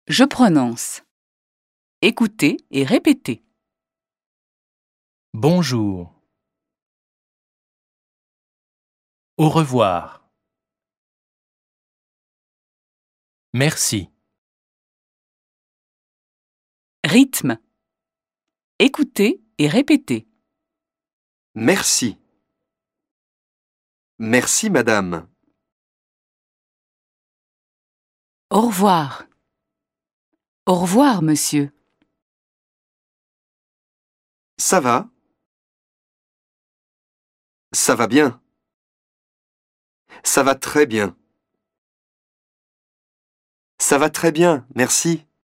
Je prononce. Écoutez et répétez. Bonjour. Au revoir. Merci. Rythme. Écoutez et répétez. Merci. Merci, madame. Au revoir. Au revoir, monsieur. Ça va? Ça va bien. Ça va très bien. Ça va très bien, merci.